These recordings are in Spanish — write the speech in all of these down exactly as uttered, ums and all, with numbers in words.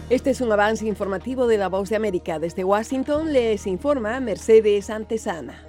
Este es un avance informativo de La Voz de América. Desde Washington les informa Mercedes Antesana.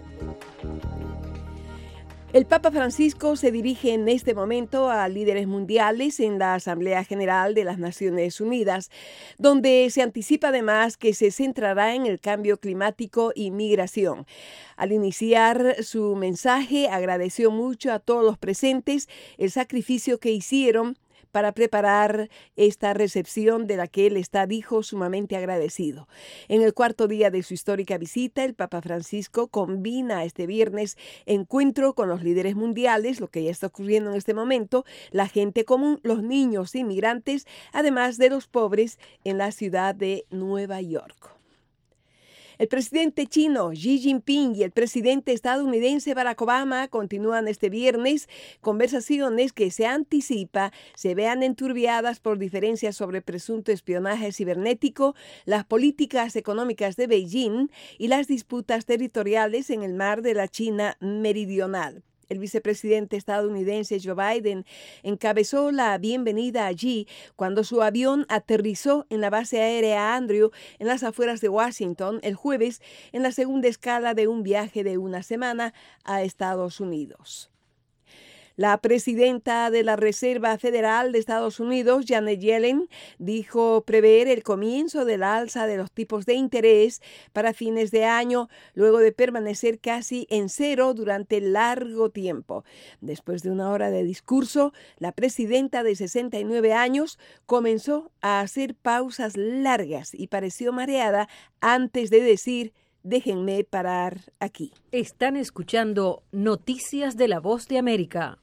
El Papa Francisco se dirige en este momento a líderes mundiales en la Asamblea General de las Naciones Unidas, donde se anticipa además que se centrará en el cambio climático y migración. Al iniciar su mensaje, agradeció mucho a todos los presentes el sacrificio que hicieron para preparar esta recepción de la que él está, dijo, sumamente agradecido. En el cuarto día de su histórica visita, el Papa Francisco combina este viernes encuentro con los líderes mundiales, lo que ya está ocurriendo en este momento, la gente común, los niños inmigrantes, además de los pobres en la ciudad de Nueva York. El presidente chino Xi Jinping y el presidente estadounidense Barack Obama continúan este viernes conversaciones que se anticipa se vean enturbiadas por diferencias sobre presunto espionaje cibernético, las políticas económicas de Beijing y las disputas territoriales en el mar de la China Meridional. El vicepresidente estadounidense Joe Biden encabezó la bienvenida allí cuando su avión aterrizó en la base aérea Andrew en las afueras de Washington el jueves en la segunda escala de un viaje de una semana a Estados Unidos. La presidenta de la Reserva Federal de Estados Unidos, Janet Yellen, dijo prever el comienzo del alza de los tipos de interés para fines de año, luego de permanecer casi en cero durante largo tiempo. Después de una hora de discurso, la presidenta de sesenta y nueve años comenzó a hacer pausas largas y pareció mareada antes de decir: déjenme parar aquí. Están escuchando Noticias de La Voz de América.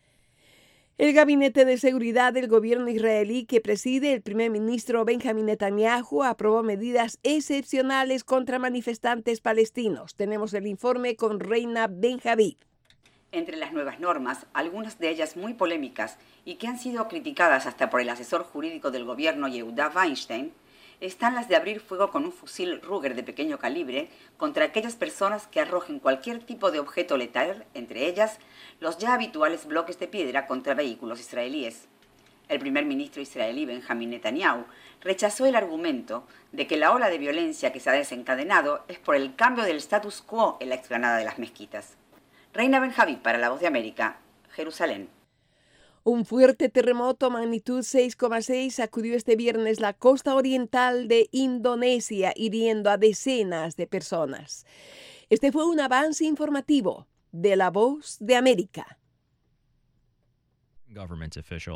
El gabinete de seguridad del gobierno israelí que preside el primer ministro Benjamin Netanyahu aprobó medidas excepcionales contra manifestantes palestinos. Tenemos el informe con Reina Benjavid. Entre las nuevas normas, algunas de ellas muy polémicas y que han sido criticadas hasta por el asesor jurídico del gobierno Yehuda Weinstein, están las de abrir fuego con un fusil Ruger de pequeño calibre contra aquellas personas que arrojen cualquier tipo de objeto letal, entre ellas los ya habituales bloques de piedra contra vehículos israelíes. El primer ministro israelí Benjamin Netanyahu rechazó el argumento de que la ola de violencia que se ha desencadenado es por el cambio del status quo en la explanada de las mezquitas. Reina Benjaví para La Voz de América, Jerusalén. Un fuerte terremoto magnitud seis coma seis sacudió este viernes la costa oriental de Indonesia, hiriendo a decenas de personas. Este fue un avance informativo de La Voz de América.